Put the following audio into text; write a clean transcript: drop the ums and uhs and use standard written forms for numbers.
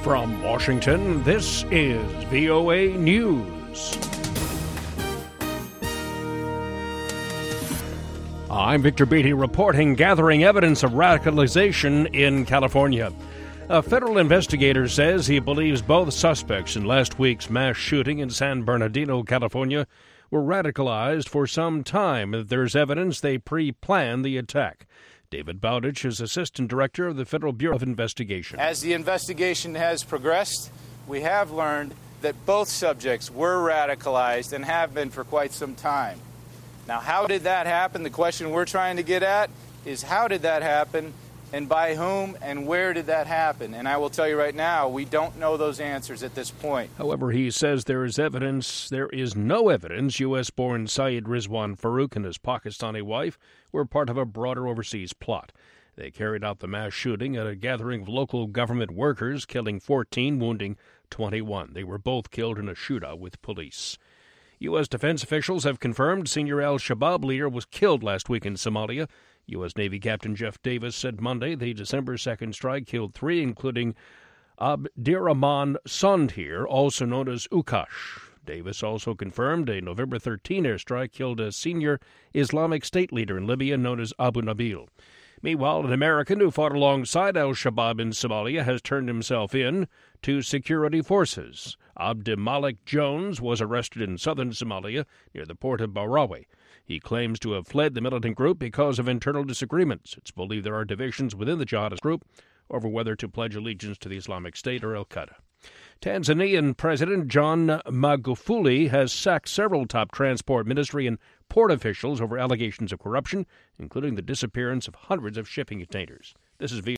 From Washington, this is VOA News. I'm Victor Beatty reporting gathering evidence of radicalization in California. A federal investigator says he believes both suspects in last week's mass shooting in San Bernardino, California, were radicalized for some time. There's evidence they pre-planned the attack. David Bowditch is Assistant Director of the Federal Bureau of Investigation. As the investigation has progressed, we have learned that both subjects were radicalized and have been for quite some time. Now, how did that happen? The question we're trying to get at is how did that happen, and by whom, and where did that happen? And I will tell you right now, we don't know those answers at this point. However, he says there is no evidence U.S.-born Syed Rizwan Farouk and his Pakistani wife were part of a broader overseas plot. They carried out the mass shooting at a gathering of local government workers, killing 14, wounding 21. They were both killed in a shootout with police. U.S. defense officials have confirmed senior al-Shabaab leader was killed last week in Somalia. U.S. Navy Captain Jeff Davis said Monday the December 2nd strike killed 3, including Abdirahman Sondhir, also known as Ukash. Davis also confirmed a November 13 airstrike killed a senior Islamic State leader in Libya known as Abu Nabil. Meanwhile, an American who fought alongside al-Shabaab in Somalia has turned himself in to security forces. Abdimalik Jones was arrested in southern Somalia near the port of Barawe. He claims to have fled the militant group because of internal disagreements. It's believed there are divisions within the jihadist group over whether to pledge allegiance to the Islamic State or al-Qaeda. Tanzanian President John Magufuli has sacked several top transport ministry and port officials over allegations of corruption, including the disappearance of hundreds of shipping containers. This is